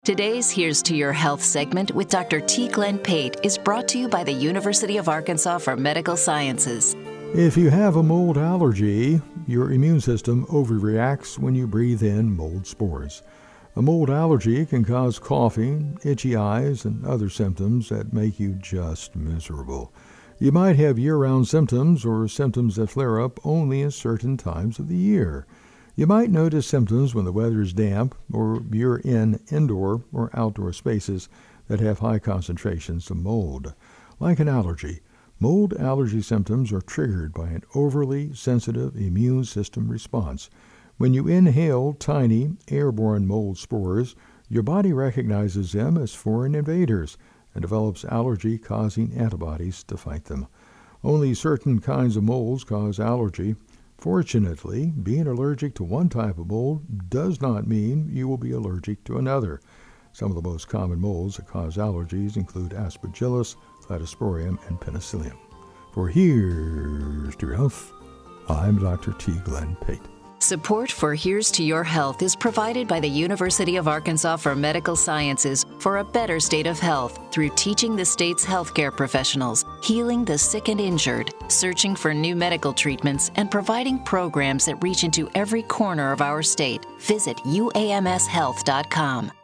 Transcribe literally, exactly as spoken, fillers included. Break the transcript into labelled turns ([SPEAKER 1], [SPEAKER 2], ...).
[SPEAKER 1] Today's Here's to Your Health segment with Doctor T. Glenn Pate is brought to you by the University of Arkansas for Medical Sciences.
[SPEAKER 2] If you have a mold allergy, your immune system overreacts when you breathe in mold spores. A mold allergy can cause coughing, itchy eyes, and other symptoms that make you just miserable. You might have year-round symptoms or symptoms that flare up only in certain times of the year. You might notice symptoms when the weather is damp or you're in indoor or outdoor spaces that have high concentrations of mold. Like an allergy, mold allergy symptoms are triggered by an overly sensitive immune system response. When you inhale tiny airborne mold spores, your body recognizes them as foreign invaders and develops allergy-causing antibodies to fight them. Only certain kinds of molds cause allergy. Fortunately, being allergic to one type of mold does not mean you will be allergic to another. Some of the most common molds that cause allergies include Aspergillus, Cladosporium, and Penicillium. For Here's to Your Health, I'm Doctor T. Glenn Pate.
[SPEAKER 1] Support for Here's to Your Health is provided by the University of Arkansas for Medical Sciences for a better state of health through teaching the state's healthcare professionals, healing the sick and injured, searching for new medical treatments, and providing programs that reach into every corner of our state. Visit U A M S health dot com.